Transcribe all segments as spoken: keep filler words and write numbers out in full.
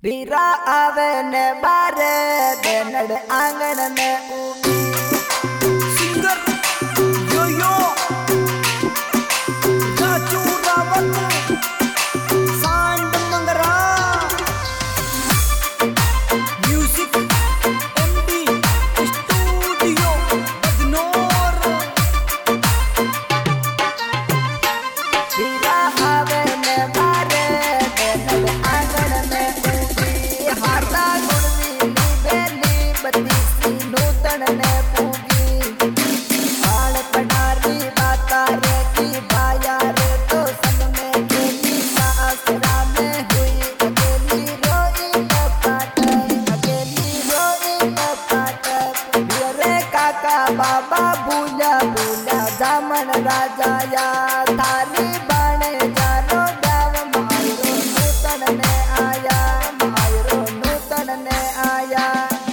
वीरा आवे ने बारे बेनड़ आंगन ने उगी सिंगर यो यो राजू रावत सांड मंगरा म्यूजिक एमडी स्टूडियो बदनौर। वीरा आवे ने बारे बेनड़ आंगन ने उगी हाथा गुड़वी बेली बत्ती सी नूतन ने पूगी बाल पनारी बाता रे की बाया रे तो संग में खेली सासरा में हुई अकेली रोई न पाटक अकेली रोई न पाटक रे काका बाबा भूला भूला जामन राजा या थाली बाणे जानो दाव मायरो नूतन ने आया मायरो नूतन ने आया।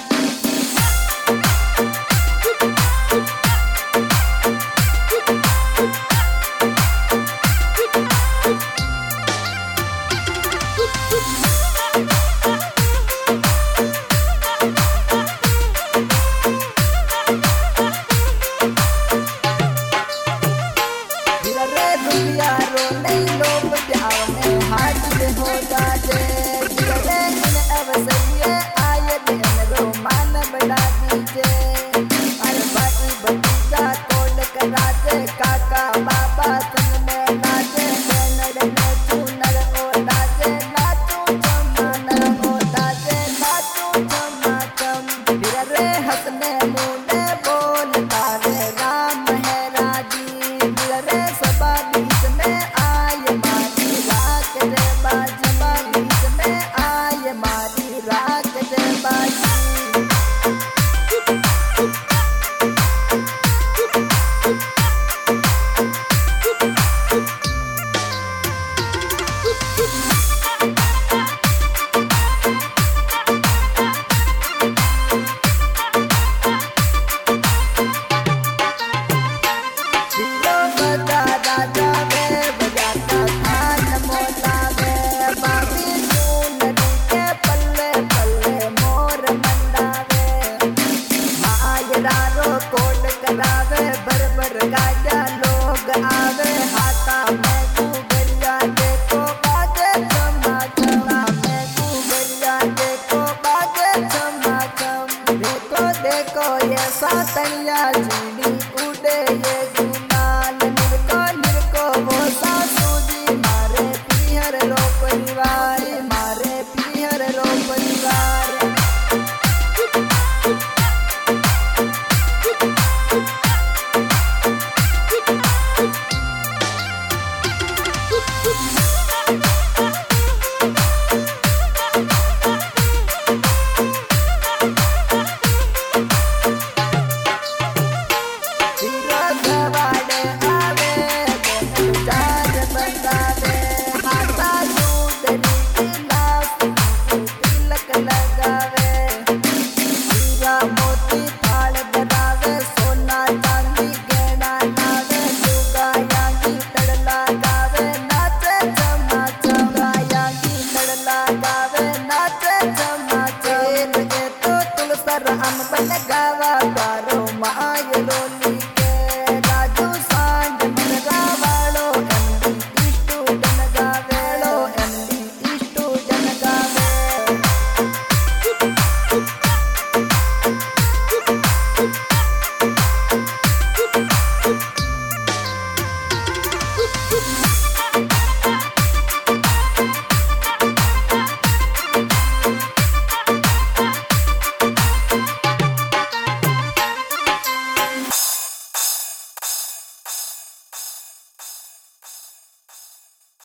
दुनिया रो नहीं लोग प्यार में हाजिर हो जाते रे इन अवसरिये आए दिन रो मान बढ़ा दीजे अरे भाई भतीजा कोल कराते काका बाबा संग में नाचे नर नाचू नर ओ नाचे नाचू चमन ओ नाचे नाचू चमचम फिर रे हंसने मुंडे बोलता रे राम है राजी फिर रे सबा बीच में आए मारी राख रे बाजी बीच में आए मारी राख रे बाजी। कोट करावे बर बर गाजा लोग आवे हाथा में कुबरिया देखो बाजे चमा चमा में कुबरिया देखो बाजे चमा चम देखो देखो ये सातनिया जी